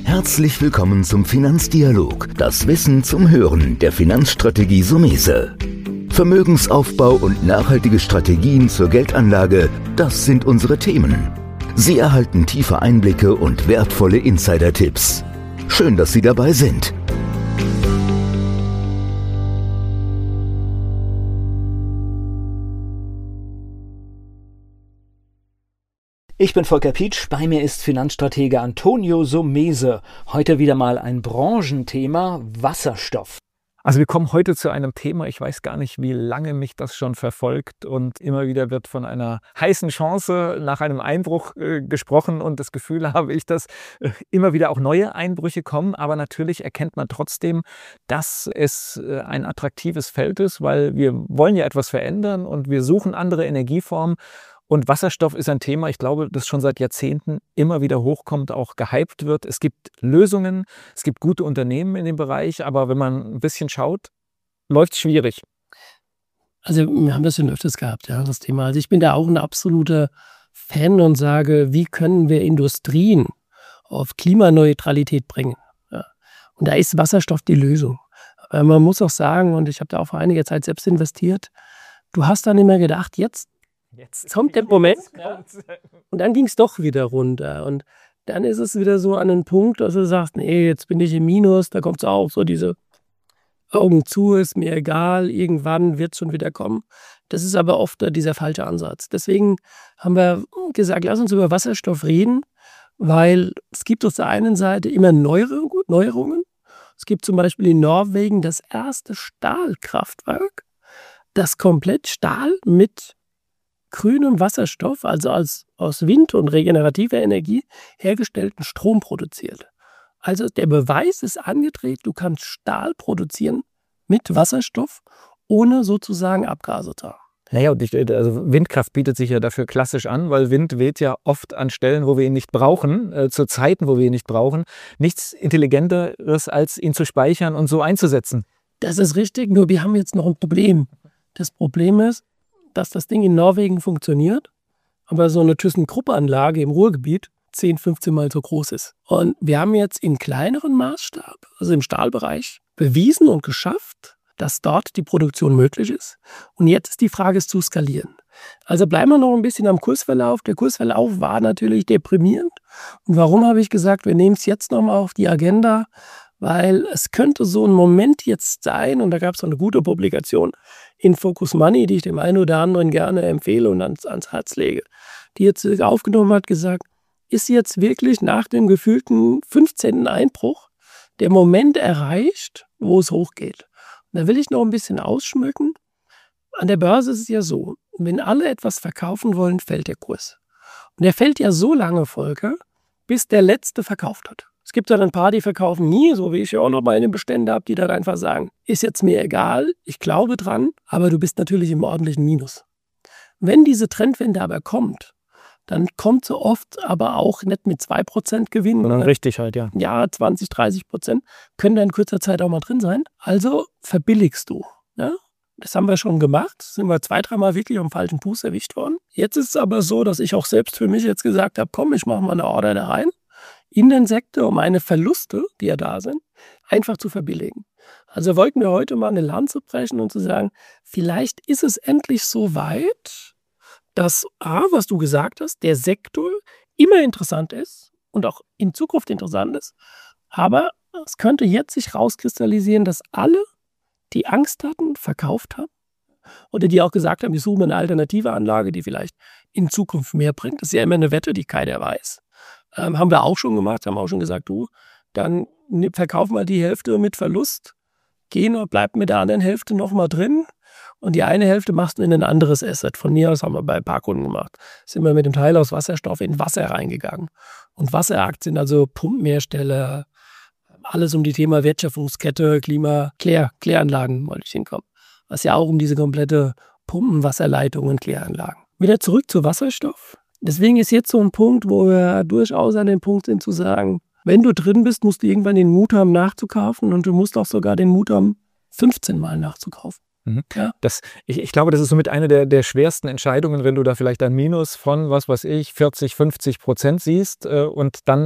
Herzlich willkommen zum Finanzdialog, das Wissen zum Hören der Finanzstrategie Sumese. Vermögensaufbau und nachhaltige Strategien zur Geldanlage, das sind unsere Themen. Sie erhalten tiefe Einblicke und wertvolle Insider-Tipps. Schön, dass Sie dabei sind. Ich bin Volker Pietsch, bei mir ist Finanzstratege Antonio Sumese. Heute wieder mal ein Branchenthema, Wasserstoff. Also wir kommen heute zu einem Thema, ich weiß gar nicht, wie lange mich das schon verfolgt und immer wieder wird von einer heißen Chance nach einem Einbruch gesprochen und das Gefühl habe ich, dass immer wieder auch neue Einbrüche kommen, aber natürlich erkennt man trotzdem, dass es ein attraktives Feld ist, weil wir wollen ja etwas verändern und wir suchen andere Energieformen. Und Wasserstoff ist ein Thema, ich glaube, das schon seit Jahrzehnten immer wieder hochkommt, auch gehypt wird. Es gibt Lösungen, es gibt gute Unternehmen in dem Bereich, aber wenn man ein bisschen schaut, läuft es schwierig. Also wir haben das schon öfters gehabt, ja, das Thema. Also ich bin da auch ein absoluter Fan und sage, wie können wir Industrien auf Klimaneutralität bringen? Ja. Und da ist Wasserstoff die Lösung. Aber man muss auch sagen, und ich habe da auch vor einiger Zeit selbst investiert, du hast dann immer gedacht, jetzt kommt der Moment, ja, und dann ging es doch wieder runter. Und dann ist es wieder so an einen Punkt, dass du sagst, nee, jetzt bin ich im Minus, da kommt es auch so diese Augen zu, ist mir egal, irgendwann wird es schon wieder kommen. Das ist aber oft dieser falsche Ansatz. Deswegen haben wir gesagt, lass uns über Wasserstoff reden, weil es gibt auf der einen Seite immer Neuerungen. Es gibt zum Beispiel in Norwegen das erste Stahlkraftwerk, das komplett Stahl mit grünem Wasserstoff, also aus Wind und regenerativer Energie hergestellten Strom produziert. Also der Beweis ist angedreht, du kannst Stahl produzieren mit Wasserstoff, ohne sozusagen Abgase zu haben. Naja, und also Windkraft bietet sich ja dafür klassisch an, weil Wind weht ja oft an Stellen, wo wir ihn nicht brauchen, zu Zeiten, wo wir ihn nicht brauchen. Nichts Intelligenteres, als ihn zu speichern und so einzusetzen. Das ist richtig, nur wir haben jetzt noch ein Problem. Das Problem ist, dass das Ding in Norwegen funktioniert, aber so eine ThyssenKrupp-Anlage im Ruhrgebiet 10, 15 Mal so groß ist. Und wir haben jetzt in kleinerem Maßstab, also im Stahlbereich, bewiesen und geschafft, dass dort die Produktion möglich ist. Und jetzt ist die Frage, es zu skalieren. Also bleiben wir noch ein bisschen am Kursverlauf. Der Kursverlauf war natürlich deprimierend. Und warum habe ich gesagt, wir nehmen es jetzt nochmal auf die Agenda? Weil es könnte so ein Moment jetzt sein, und da gab es eine gute Publikation in Focus Money, die ich dem einen oder anderen gerne empfehle und ans Herz lege, die jetzt aufgenommen hat, gesagt, ist jetzt wirklich nach dem gefühlten 15. Einbruch der Moment erreicht, wo es hochgeht. Und da will ich noch ein bisschen ausschmücken. An der Börse ist es ja so, wenn alle etwas verkaufen wollen, fällt der Kurs. Und der fällt ja so lange, Volker, bis der Letzte verkauft hat. Es gibt dann ein paar, die verkaufen nie, so wie ich ja auch noch meine Bestände habe, die dann einfach sagen, ist jetzt mir egal, ich glaube dran, aber du bist natürlich im ordentlichen Minus. Wenn diese Trendwende aber kommt, dann kommt sie oft aber auch nicht mit 2% Gewinn. Sondern richtig halt, ja. Ja, 20, 30% können da in kurzer Zeit auch mal drin sein. Also verbilligst du. Ja? Das haben wir schon gemacht, sind wir 2, 3 Mal wirklich am falschen Fuß erwischt worden. Jetzt ist es aber so, dass ich auch selbst für mich jetzt gesagt habe, komm, ich mache mal eine Order da rein in den Sektor, um meine Verluste, die ja da sind, einfach zu verbilligen. Also wollten wir heute mal eine Lanze brechen und zu sagen, vielleicht ist es endlich so weit, dass was du gesagt hast, der Sektor immer interessant ist und auch in Zukunft interessant ist, aber es könnte jetzt sich rauskristallisieren, dass alle, die Angst hatten, verkauft haben oder die auch gesagt haben, wir suchen eine alternative Anlage, die vielleicht in Zukunft mehr bringt. Das ist ja immer eine Wette, die keiner weiß. Haben wir auch schon gemacht, haben auch schon gesagt, du, dann verkaufen wir die Hälfte mit Verlust, gehen und bleiben mit der anderen Hälfte nochmal drin und die eine Hälfte machst du in ein anderes Asset. Von mir aus haben wir bei ein paar Kunden gemacht. Sind wir mit dem Teil aus Wasserstoff in Wasser reingegangen. Und Wasseraktien, also Pumpenhersteller, alles um die Thema Wertschöpfungskette, Klima, Kläranlagen wollte ich hinkommen. Was ja auch um diese komplette Pumpenwasserleitung und Kläranlagen. Wieder zurück zu Wasserstoff. Deswegen ist jetzt so ein Punkt, wo wir durchaus an dem Punkt sind zu sagen, wenn du drin bist, musst du irgendwann den Mut haben nachzukaufen und du musst auch sogar den Mut haben, 15 Mal nachzukaufen. Ja. Ich glaube, das ist somit eine der schwersten Entscheidungen, wenn du da vielleicht ein Minus von, was weiß ich, 40, 50% siehst und dann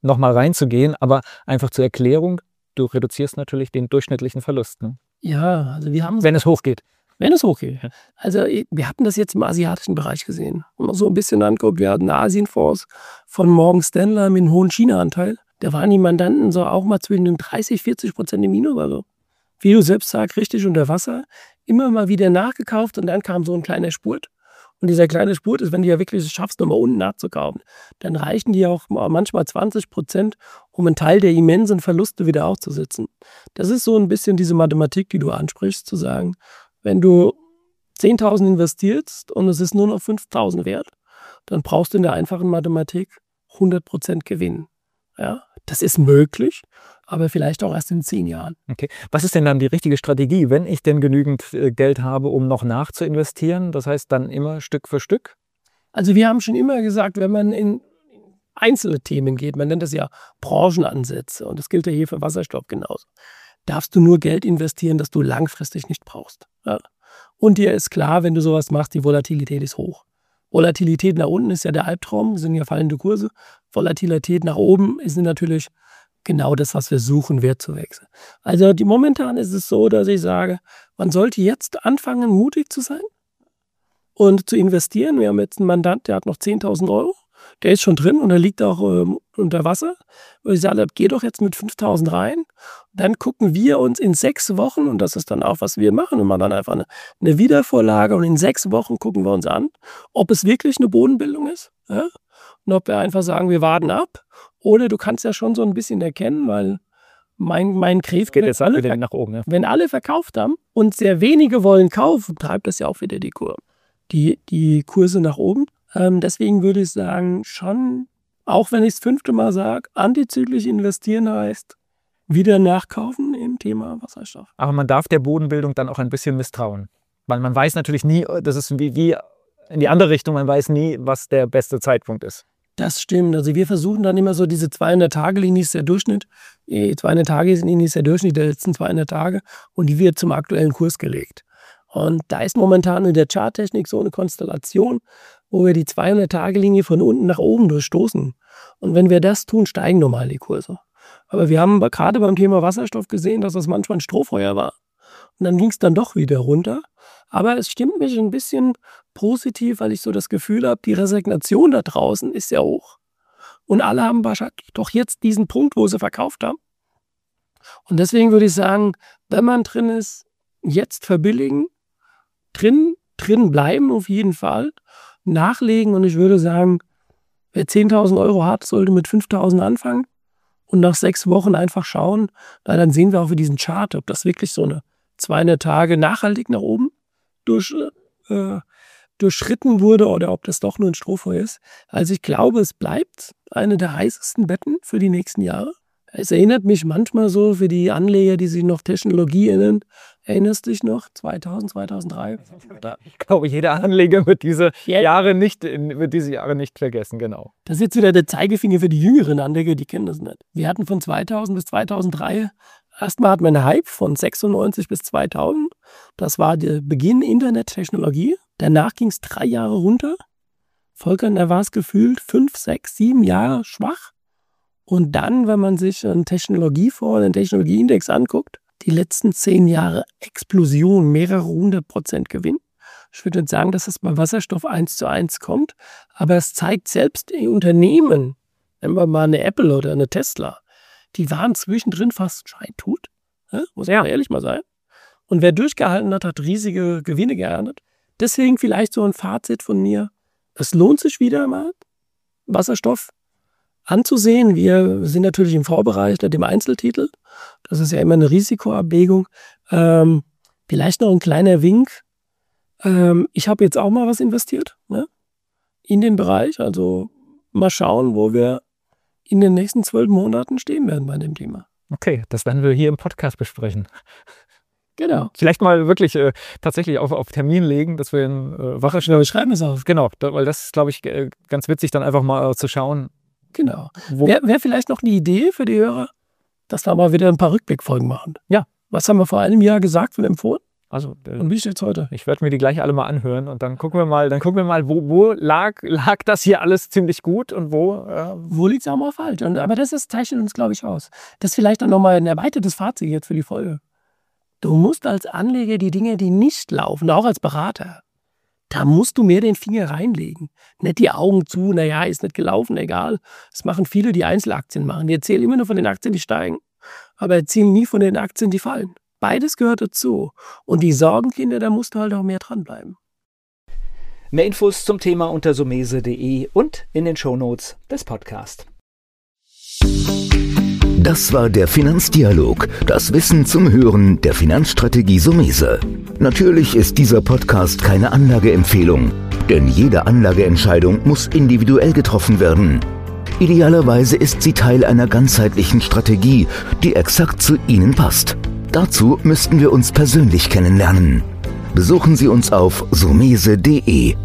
nochmal reinzugehen, aber einfach zur Erklärung, du reduzierst natürlich den durchschnittlichen Verlust. Ne? Ja, also wir haben... Wenn es hochgeht. Wenn es hochgeht. Also wir hatten das jetzt im asiatischen Bereich gesehen. Und so ein bisschen anguckt, wir hatten Asienfonds von Morgan Stanley mit einem hohen China-Anteil. Da waren die Mandanten so auch mal zwischen den 30-40% im Minus. Also, wie du selbst sagst, richtig unter Wasser. Immer mal wieder nachgekauft und dann kam so ein kleiner Spurt. Und dieser kleine Spurt ist, wenn du ja wirklich es schaffst, nochmal unten nachzukaufen, dann reichen die auch manchmal 20%, um einen Teil der immensen Verluste wieder aufzusitzen. Das ist so ein bisschen diese Mathematik, die du ansprichst, zu sagen, wenn du 10.000 investierst und es ist nur noch 5.000 wert, dann brauchst du in der einfachen Mathematik 100% Gewinn. Ja, das ist möglich, aber vielleicht auch erst in 10 Jahren. Okay. Was ist denn dann die richtige Strategie, wenn ich denn genügend Geld habe, um noch nachzuinvestieren? Das heißt dann immer Stück für Stück? Also wir haben schon immer gesagt, wenn man in einzelne Themen geht, man nennt das ja Branchenansätze und das gilt ja hier für Wasserstoff genauso, darfst du nur Geld investieren, das du langfristig nicht brauchst. Ja. Und dir ist klar, wenn du sowas machst, die Volatilität ist hoch. Volatilität nach unten ist ja der Albtraum, sind ja fallende Kurse. Volatilität nach oben ist natürlich genau das, was wir suchen, Wertzuwächse. Also momentan ist es so, dass ich sage, man sollte jetzt anfangen, mutig zu sein und zu investieren. Wir haben jetzt einen Mandant, der hat noch 10.000 €. Der ist schon drin und der liegt auch unter Wasser. Und ich sage, geh doch jetzt mit 5.000 rein. Dann gucken wir uns in 6 Wochen, und das ist dann auch, was wir machen, und machen dann einfach eine Wiedervorlage und in 6 Wochen gucken wir uns an, ob es wirklich eine Bodenbildung ist. Ja? Und ob wir einfach sagen, wir warten ab. Oder du kannst ja schon so ein bisschen erkennen, weil mein Griff geht jetzt alle nach oben. Ja. Wenn alle verkauft haben und sehr wenige wollen kaufen, treibt das ja auch wieder die Kurse nach oben. Deswegen würde ich sagen, schon, auch wenn ich das 5. Mal sage, antizyklisch investieren heißt, wieder nachkaufen im Thema Wasserstoff. Aber man darf der Bodenbildung dann auch ein bisschen misstrauen. Weil man weiß natürlich nie, das ist wie in die andere Richtung, man weiß nie, was der beste Zeitpunkt ist. Das stimmt. Also wir versuchen dann immer so diese 200-Tage-Linie ist der Durchschnitt. Die 200-Tage-Linie ist der Durchschnitt der letzten 200 Tage und die wird zum aktuellen Kurs gelegt. Und da ist momentan in der Charttechnik so eine Konstellation, wo wir die 200-Tage-Linie von unten nach oben durchstoßen. Und wenn wir das tun, steigen normal die Kurse. Aber wir haben gerade beim Thema Wasserstoff gesehen, dass das manchmal ein Strohfeuer war. Und dann ging es dann doch wieder runter. Aber es stimmt mich ein bisschen positiv, weil ich so das Gefühl habe, die Resignation da draußen ist sehr hoch. Und alle haben wahrscheinlich doch jetzt diesen Punkt, wo sie verkauft haben. Und deswegen würde ich sagen, wenn man drin ist, jetzt verbilligen, drin bleiben auf jeden Fall, nachlegen und ich würde sagen, wer 10.000 € hat, sollte mit 5.000 anfangen und nach 6 Wochen einfach schauen, dann sehen wir auch für diesen Chart, ob das wirklich so eine 200 Tage nachhaltig nach oben durchschritten wurde oder ob das doch nur ein Strohfeuer ist. Also ich glaube, es bleibt eine der heißesten Betten für die nächsten Jahre. Es erinnert mich manchmal so für die Anleger, die sich noch Technologie erinnern. Erinnerst du dich noch? 2000, 2003? Ich glaube, jeder Anleger wird diese Jahre nicht vergessen, genau. Das ist jetzt wieder der Zeigefinger für die jüngeren Anleger, die kennen das nicht. Wir hatten von 2000 bis 2003, erstmal hatten wir einen Hype von 96 bis 2000. Das war der Beginn Internettechnologie. Danach ging es 3 Jahre runter. Volker, da war es gefühlt 5, 6, 7 Jahre schwach. Und dann, wenn man sich einen Technologiefonds, einen Technologieindex anguckt, die letzten 10 Jahre Explosion, mehrere 100% Gewinn. Ich würde nicht sagen, dass es bei Wasserstoff 1:1 kommt, aber es zeigt selbst die Unternehmen, nehmen wir mal eine Apple oder eine Tesla, die waren zwischendrin fast Scheintut, muss man ehrlich mal sein. Und wer durchgehalten hat, hat riesige Gewinne geerntet. Deswegen vielleicht so ein Fazit von mir, es lohnt sich wieder mal, Wasserstoff anzusehen. Wir sind natürlich im Vorbereich mit dem Einzeltitel. Das ist ja immer eine Risikoabwägung. Vielleicht noch ein kleiner Wink. Ich habe jetzt auch mal was investiert, ne, in den Bereich. Also mal schauen, wo wir in den nächsten 12 Monaten stehen werden bei dem Thema. Okay, das werden wir hier im Podcast besprechen. Genau. Vielleicht mal wirklich tatsächlich auf Termin legen, dass wir in Wasserstoff. Wir schreiben es auf. Genau, weil das ist, glaube ich, ganz witzig, dann einfach mal zu schauen. Genau. Wäre vielleicht noch eine Idee für die Hörer, dass wir mal wieder ein paar Rückblickfolgen machen. Ja. Was haben wir vor einem Jahr gesagt und empfohlen? Also, Und wie steht's heute? ich werde mir die gleich alle mal anhören und dann gucken wir mal, wo lag das hier alles ziemlich gut und wo. Wo liegt es auch mal falsch? Aber das zeichnet uns, glaube ich, aus. Das ist vielleicht dann nochmal ein erweitertes Fazit jetzt für die Folge. Du musst als Anleger die Dinge, die nicht laufen, auch als Berater, da musst du mehr den Finger reinlegen. Nicht die Augen zu, naja, ist nicht gelaufen, egal. Das machen viele, die Einzelaktien machen. Die erzählen immer nur von den Aktien, die steigen, aber erzählen nie von den Aktien, die fallen. Beides gehört dazu. Und die Sorgenkinder, da musst du halt auch mehr dranbleiben. Mehr Infos zum Thema unter sumese.de und in den Shownotes des Podcasts. Das war der Finanzdialog, das Wissen zum Hören der Finanzstrategie Sumese. Natürlich ist dieser Podcast keine Anlageempfehlung, denn jede Anlageentscheidung muss individuell getroffen werden. Idealerweise ist sie Teil einer ganzheitlichen Strategie, die exakt zu Ihnen passt. Dazu müssten wir uns persönlich kennenlernen. Besuchen Sie uns auf sumese.de.